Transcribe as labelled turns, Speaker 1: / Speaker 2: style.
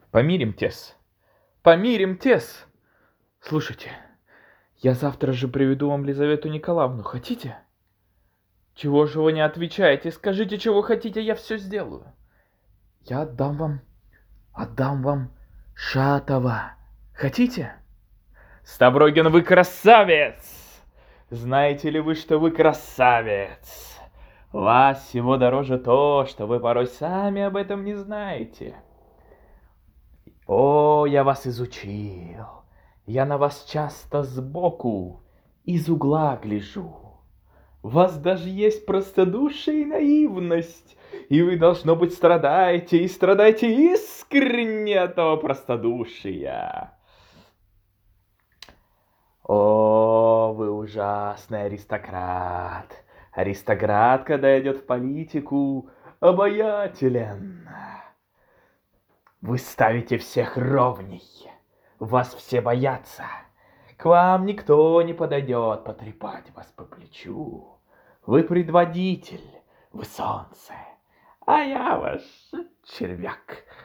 Speaker 1: Помиримтесь. Помиримтесь. Слушайте, я завтра же приведу вам Лизавету Николаевну. Хотите? Чего же вы не отвечаете? Скажите, чего хотите, я все сделаю. Я отдам вам Шатова. Хотите? Ставрогин, вы красавец! Знаете ли вы, что вы красавец? Вас всего дороже то, что вы порой сами об этом не знаете. О, я вас изучил. Я на вас часто сбоку, из угла гляжу. У вас даже есть простодушие и наивность, и вы, должно быть, страдаете, и страдаете искренне от того простодушия. О, вы ужасный аристократ. Аристократ, когда идет в политику, обаятелен. Вы ставите всех ровней. Вас все боятся. К вам никто не подойдет потрепать вас по плечу. Вы предводитель, вы солнце, а я ваш червяк.